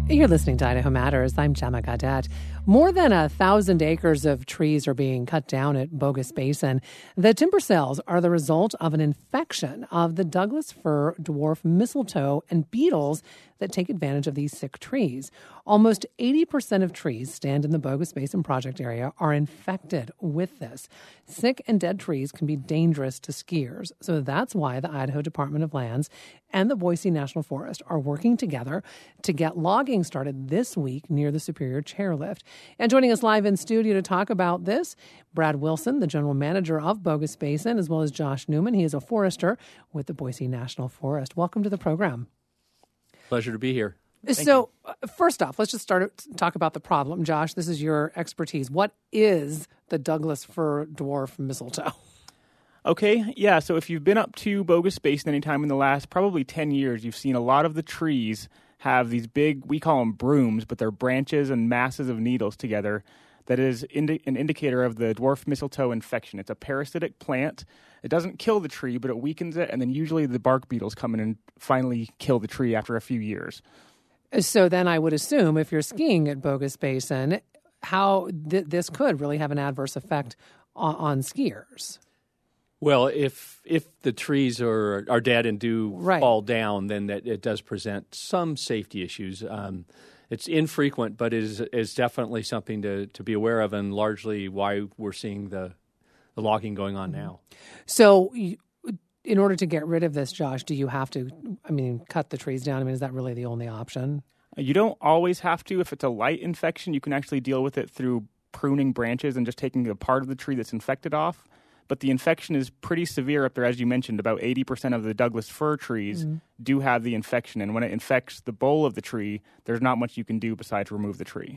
You're listening to Idaho Matters. I'm Gemma Gaudette. More than 1,000 acres of trees are being cut down at Bogus Basin. The timber sales are the result of an infection of the Douglas fir, dwarf mistletoe, and beetles that take advantage of these sick trees. Almost 80% of trees stand in the Bogus Basin project area are infected with this. Sick and dead trees can be dangerous to skiers. So that's why the Idaho Department of Lands and the Boise National Forest are working together to get logging started this week near the Superior Chairlift. And joining us live in studio to talk about this, Brad Wilson, the general manager of Bogus Basin, as well as Josh Newman. He is a forester with the Boise National Forest. Welcome to the program. Pleasure to be here. So first off, let's just talk about the problem. Josh, this is your expertise. What is the Douglas fir dwarf mistletoe? Okay, yeah, so if you've been up to Bogus Basin anytime in the last probably 10 years, you've seen a lot of the trees have these big, we call them brooms, but they're branches and masses of needles together. That is an indicator of the dwarf mistletoe infection. It's a parasitic plant. It doesn't kill the tree, but it weakens it, and then usually the bark beetles come in and finally kill the tree after a few years. So then I would assume if you're skiing at Bogus Basin, how this could really have an adverse effect on skiers. Well, if the trees are dead and do fall down, then it does present some safety issues. It's infrequent, but is definitely something to be aware of, and largely why we're seeing the logging going on now. So in order to get rid of this, Josh, do you have to, cut the trees down? Is that really the only option? You don't always have to. If it's a light infection, you can actually deal with it through pruning branches and just taking a part of the tree that's infected off. But the infection is pretty severe up there, as you mentioned. About 80% of the Douglas fir trees do have the infection. And when it infects the bole of the tree, there's not much you can do besides remove the tree.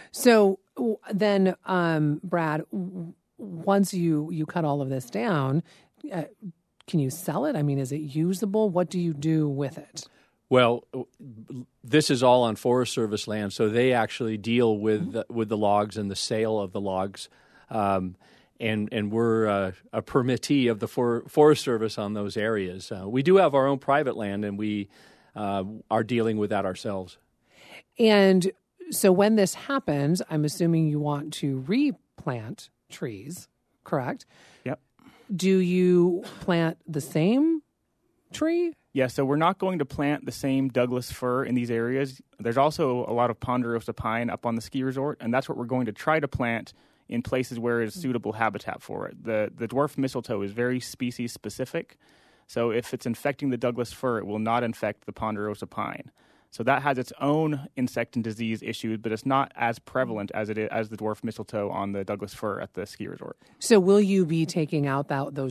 So then, Brad, once you cut all of this down, can you sell it? Is it usable? What do you do with it? Well, this is all on Forest Service land, so they actually deal with the logs and the sale of the logs. And we're a permittee of the Forest Service on those areas. We do have our own private land, and we are dealing with that ourselves. And so when this happens, I'm assuming you want to replant trees, correct? Yep. Do you plant the same tree? Yeah, so we're not going to plant the same Douglas fir in these areas. There's also a lot of ponderosa pine up on the ski resort, and that's what we're going to try to plant in places where it's suitable habitat for it. The dwarf mistletoe is very species specific, so if it's infecting the Douglas fir, it will not infect the ponderosa pine. So that has its own insect and disease issues, but it's not as prevalent as it is as the dwarf mistletoe on the Douglas fir at the ski resort. So will you be taking out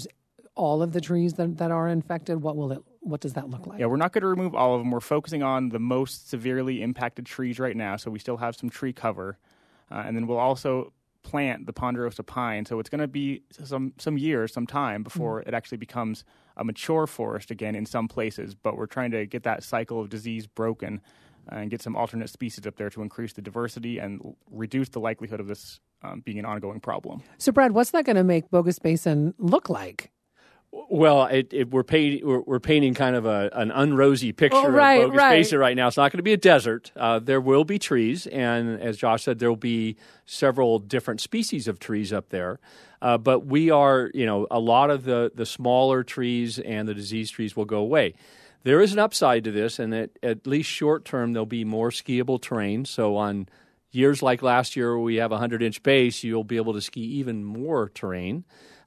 all of the trees that are infected? What does that look like? Yeah, we're not going to remove all of them. We're focusing on the most severely impacted trees right now, so we still have some tree cover, and then we'll also plant the ponderosa pine. So it's going to be some years, some time before it actually becomes a mature forest again in some places. But we're trying to get that cycle of disease broken and get some alternate species up there to increase the diversity and reduce the likelihood of this being an ongoing problem. So, Brad, what's that going to make Bogus Basin look like? Well, we're painting kind of an unrosy picture of Bogus Basin right now. It's not going to be a desert. There will be trees, and as Josh said, there will be several different species of trees up there. But we are, a lot of the smaller trees and the diseased trees will go away. There is an upside to this, and at least short term, there'll be more skiable terrain. So on years like last year, where we have a 100-inch base, you'll be able to ski even more terrain.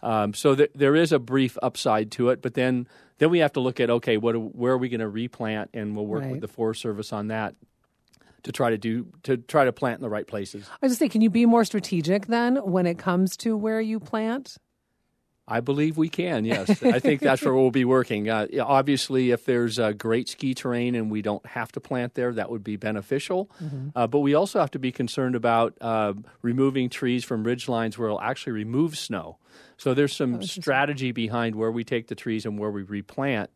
So there is a brief upside to it, but then we have to look at, okay, where are we going to replant, and we'll work with the Forest Service on that to try to plant in the right places. I was just saying, can you be more strategic then when it comes to where you plant? I believe we can, yes. I think that's where we'll be working. Obviously, if there's great ski terrain and we don't have to plant there, that would be beneficial. But we also have to be concerned about removing trees from ridge lines where it'll actually remove snow. So there's some strategy behind where we take the trees and where we replant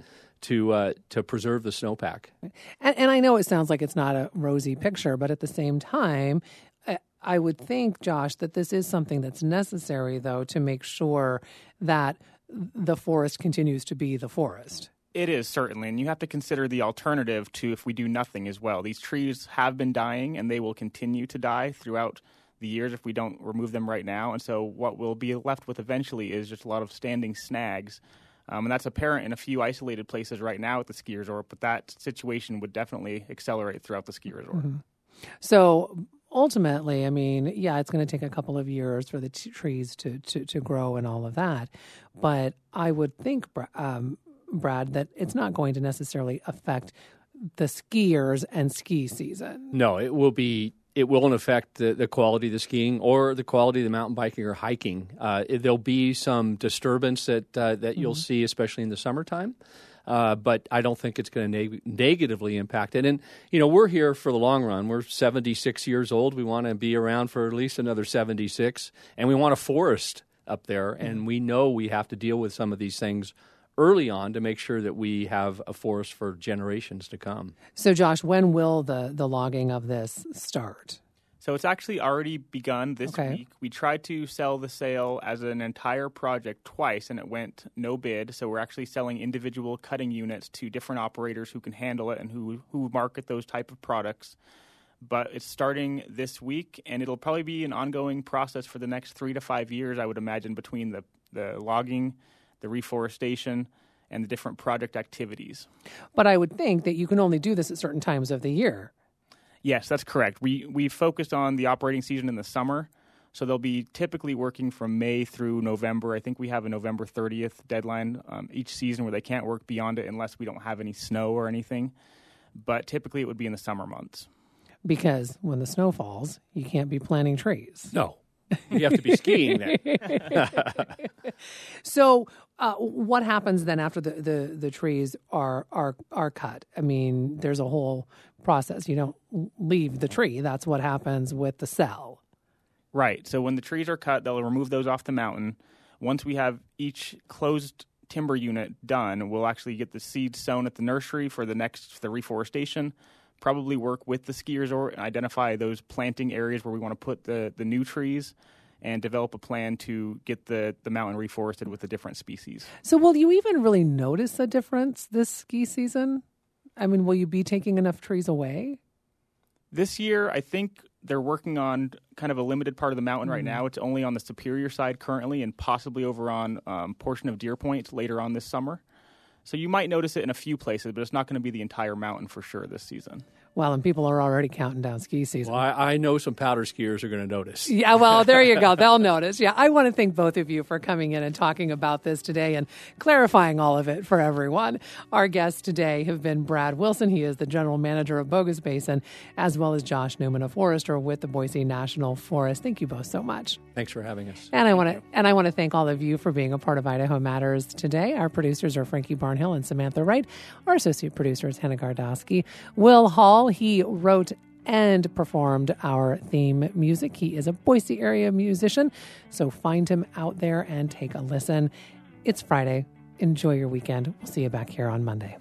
to preserve the snowpack. And I know it sounds like it's not a rosy picture, but at the same time, I would think, Josh, that this is something that's necessary, though, to make sure that the forest continues to be the forest. It is, certainly, and you have to consider the alternative to if we do nothing as well. These trees have been dying, and they will continue to die throughout the years if we don't remove them right now. And so what we'll be left with eventually is just a lot of standing snags. And that's apparent in a few isolated places right now at the ski resort, but that situation would definitely accelerate throughout the ski resort. Mm-hmm. So ultimately, I mean, yeah, it's going to take a couple of years for the trees to grow and all of that. But I would think, Brad, that it's not going to necessarily affect the skiers and ski season. No, it won't affect the quality of the skiing or the quality of the mountain biking or hiking. There'll be some disturbance that you'll see, especially in the summertime. But I don't think it's going to negatively impact it. And, we're here for the long run. We're 76 years old. We want to be around for at least another 76. And we want a forest up there. And we know we have to deal with some of these things early on to make sure that we have a forest for generations to come. So, Josh, when will the logging of this start? So it's actually already begun this week. We tried to sell the sale as an entire project twice, and it went no bid. So we're actually selling individual cutting units to different operators who can handle it and who market those type of products. But it's starting this week, and it'll probably be an ongoing process for the next 3 to 5 years, I would imagine, between the logging, the reforestation, and the different project activities. But I would think that you can only do this at certain times of the year. Yes, that's correct. We focused on the operating season in the summer, so they'll be typically working from May through November. I think we have a November 30th deadline each season where they can't work beyond it unless we don't have any snow or anything. But typically it would be in the summer months. Because when the snow falls, you can't be planting trees. No. You have to be skiing then. So what happens then after the trees are cut? I mean, there's a whole process. You don't leave the tree. That's what happens with the cell. Right. So when the trees are cut, they'll remove those off the mountain. Once we have each closed timber unit done, we'll actually get the seeds sown at the nursery for the reforestation. Probably work with the ski resort and identify those planting areas where we want to put the new trees and develop a plan to get the mountain reforested with the different species. So will you even really notice a difference this ski season? I mean, will you be taking enough trees away? This year, I think they're working on kind of a limited part of the mountain right now. It's only on the Superior side currently and possibly over on portion of Deer Point later on this summer. So you might notice it in a few places, but it's not going to be the entire mountain for sure this season. Well, and people are already counting down ski season. Well, I know some powder skiers are going to notice. Yeah, well, there you go. They'll notice. Yeah, I want to thank both of you for coming in and talking about this today and clarifying all of it for everyone. Our guests today have been Brad Wilson. He is the general manager of Bogus Basin, as well as Josh Newman, a forester with the Boise National Forest. Thank you both so much. Thanks for having us. And I want to thank all of you for being a part of Idaho Matters today. Our producers are Frankie Barnhill and Samantha Wright. Our associate producer is Hannah Gardosky. Will Hall, he wrote and performed our theme music. He is a Boise area musician, so find him out there and take a listen. It's Friday. Enjoy your weekend. We'll see you back here on Monday.